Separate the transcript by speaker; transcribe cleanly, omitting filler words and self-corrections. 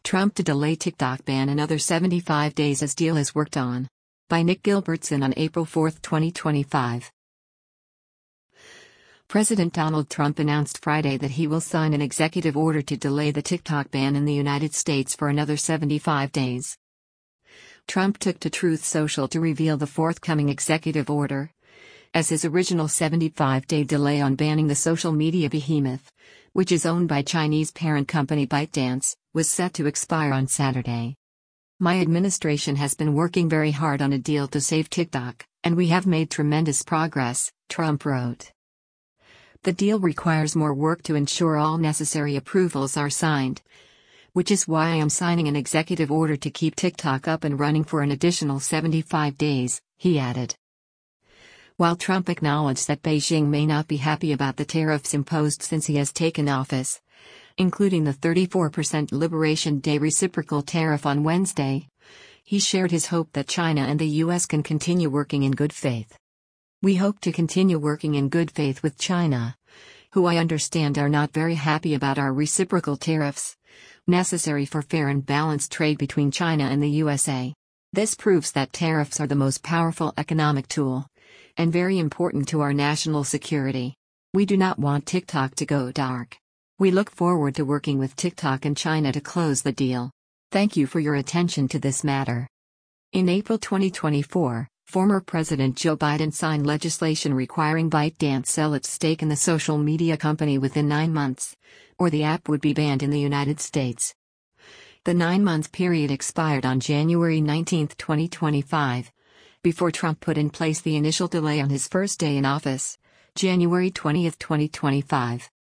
Speaker 1: Trump to delay TikTok ban another 75 days as deal is worked on. By Nick Gilbertson on April 4, 2025. President Donald Trump announced Friday that he will sign an executive order to delay the TikTok ban in the United States for another 75 days. Trump took to Truth Social to reveal the forthcoming executive order, as his original 75-day delay on banning the social media behemoth, which is owned by Chinese parent company ByteDance, was set to expire on Saturday. My administration has been working very hard on a deal to save TikTok, and we have made tremendous progress, Trump wrote. The deal requires more work to ensure all necessary approvals are signed, which is why I am signing an executive order to keep TikTok up and running for an additional 75 days, he added. While Trump acknowledged that Beijing may not be happy about the tariffs imposed since he has taken office, including the 34% Liberation Day reciprocal tariff on Wednesday, he shared his hope that China and the U.S. can continue working in good faith. We hope to continue working in good faith with China, who I understand are not very happy about our reciprocal tariffs, necessary for fair and balanced trade between China and the USA. This proves that tariffs are the most powerful economic tool, and very important to our national security. We do not want TikTok to go dark. We look forward to working with TikTok and China to close the deal. Thank you for your attention to this matter. In April 2024, former President Joe Biden signed legislation requiring ByteDance sell its stake in the social media company within 9 months, or the app would be banned in the United States. The 9-month period expired on January 19, 2025, before Trump put in place the initial delay on his first day in office, January 20, 2025.